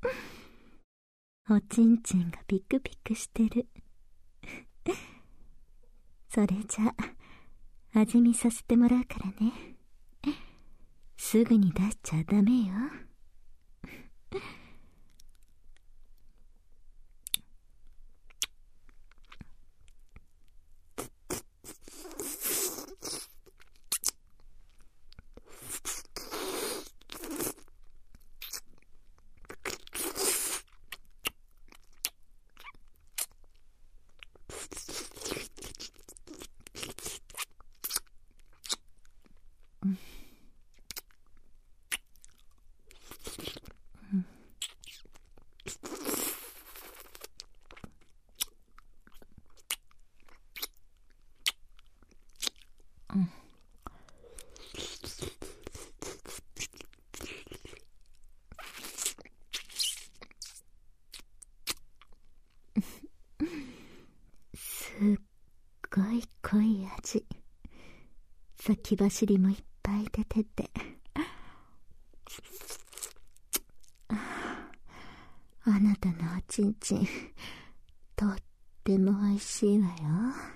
おちんちんがピクピクしてる。それじゃ味見させてもらうからね。すぐに出しちゃダメよ。すっごい濃い味。先走りもいっぱい出てて、あなたのおちんちんとってもおいしいわよ。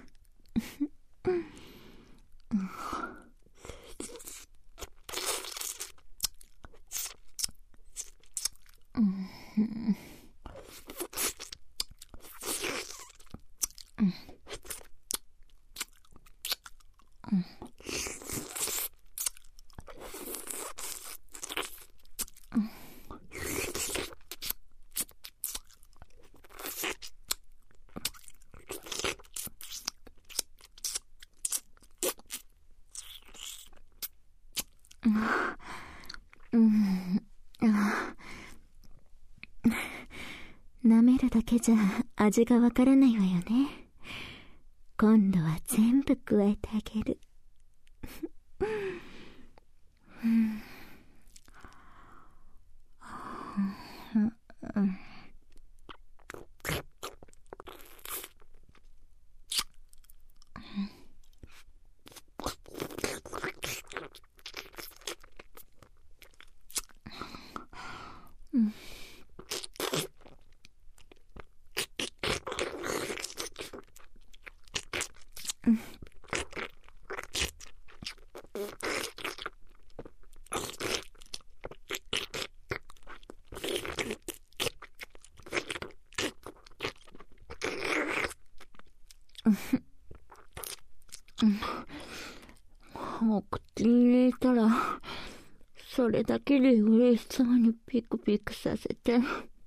舐めるだけじゃ味がわからないわよね。今度は全部加えてあげる。お口に入れたら、それだけで嬉しそうにピクピクさせて。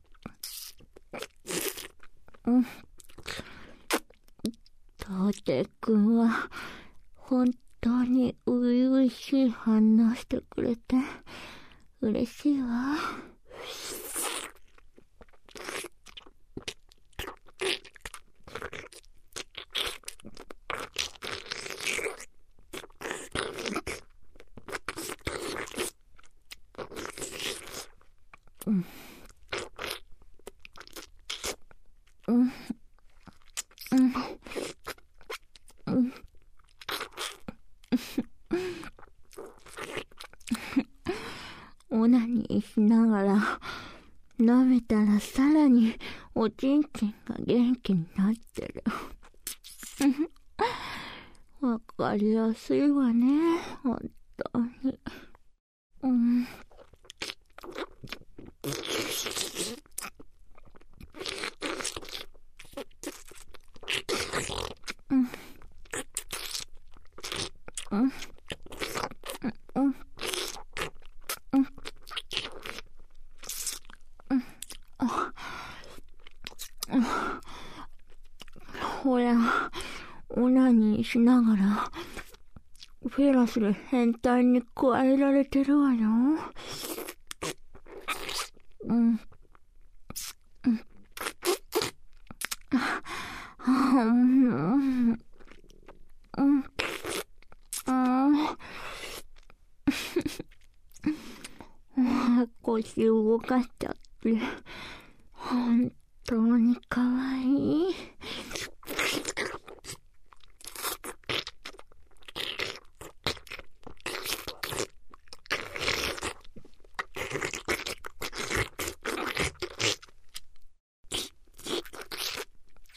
トテ君は本当に初々しい反応してくれて嬉しいわ。オナニーしながら舐めたらさらにおちんちんが元気になってる。わかりやすいわね、本当に。ほら、オナニーしながらフェラスで変態に加えられてるわよ。腰動かしちゃって本当にかわいい。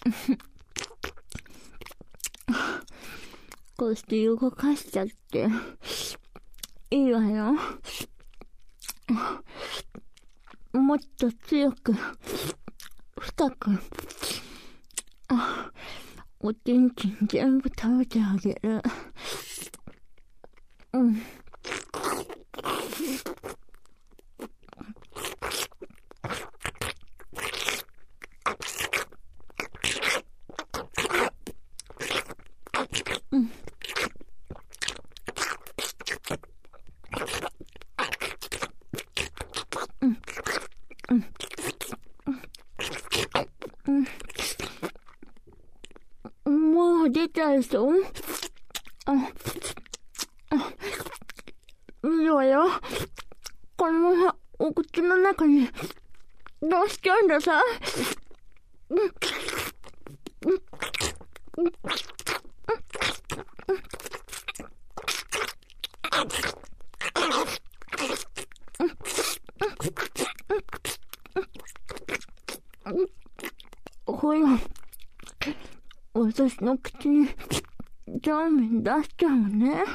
こうして動かしちゃっていいわよ。もっと強く、深く、おちんちん全部食べてあげる。うん。もう出ちゃいそう。いいわよ。このままお口の中に出しちゃうんださ。ほら、私の口にジャーメン出しちゃうね。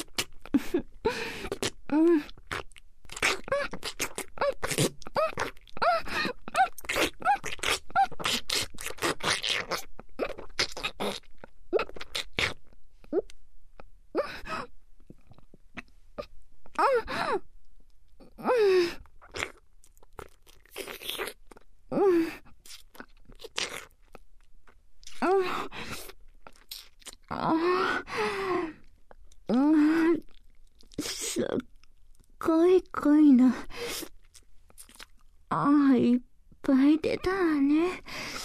すっごい濃いの。いっぱい出たわね。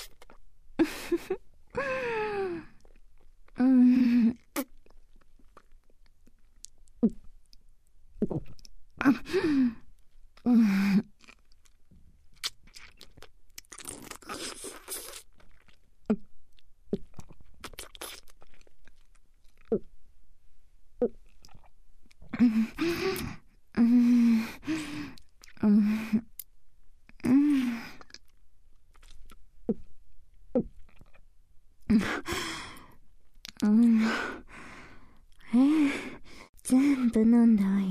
全部飲んだわよ。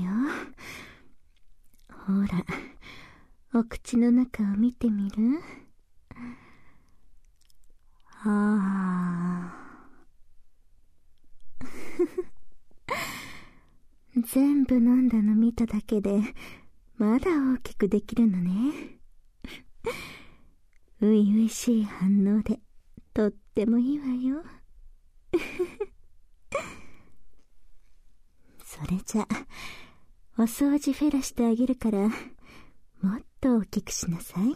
ほら、お口の中を見てみる？全部飲んだの見ただけで、まだ大きくできるのね。ういういしい反応で、とってもいいわよ。それじゃ、お掃除フェラしてあげるから、もっと大きくしなさい。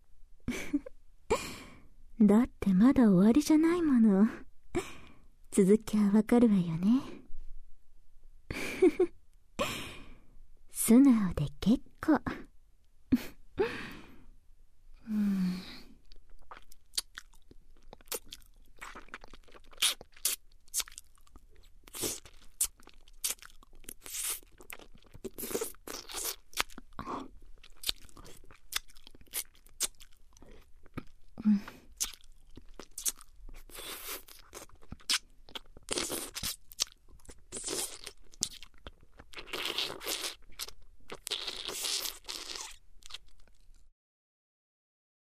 だってまだ終わりじゃないもの。続きはわかるわよね。素直で結構。